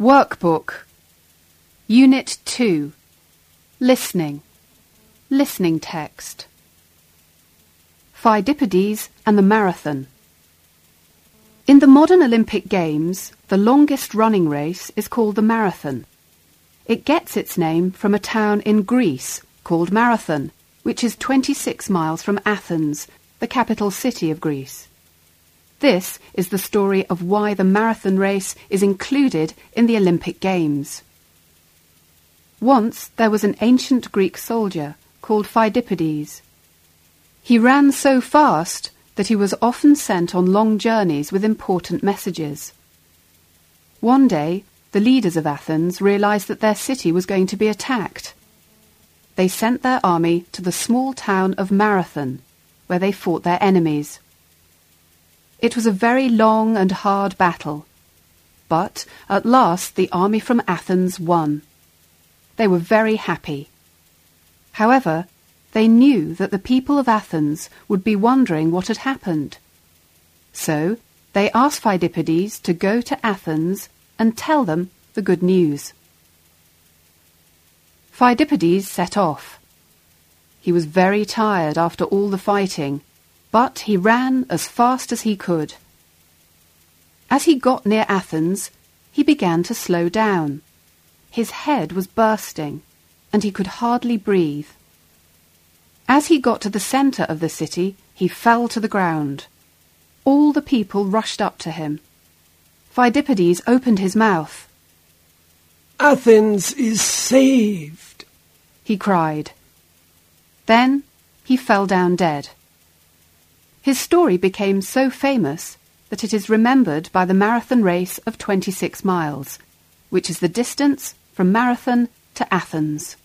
Workbook. Unit 2. Listening. Listening text. Pheidippides and the marathon. In the modern Olympic Games, the longest running race is called the marathon. It gets its name from a town in Greece called Marathon, which is 26 miles from Athens, the capital city of Greece. This is the story of why the marathon race is included in the Olympic Games. Once there was an ancient Greek soldier called Pheidippides. He ran so fast that he was often sent on long journeys with important messages. One day, the leaders of Athens realized that their city was going to be attacked. They sent their army to the small town of Marathon, where they fought their enemies. It was a very long and hard battle, but at last the army from Athens won. They were very happy. However, they knew that the people of Athens would be wondering what had happened. So they asked Pheidippides to go to Athens and tell them the good news. Pheidippides set off. He was very tired after all the fighting, but he ran as fast as he could. As he got near Athens, he began to slow down. His head was bursting, and he could hardly breathe. As he got to the centre of the city, he fell to the ground. All the people rushed up to him. Pheidippides opened his mouth. "Athens is saved," he cried. Then he fell down dead. His story became so famous that it is remembered by the marathon race of 26 miles, which is the distance from Marathon to Athens.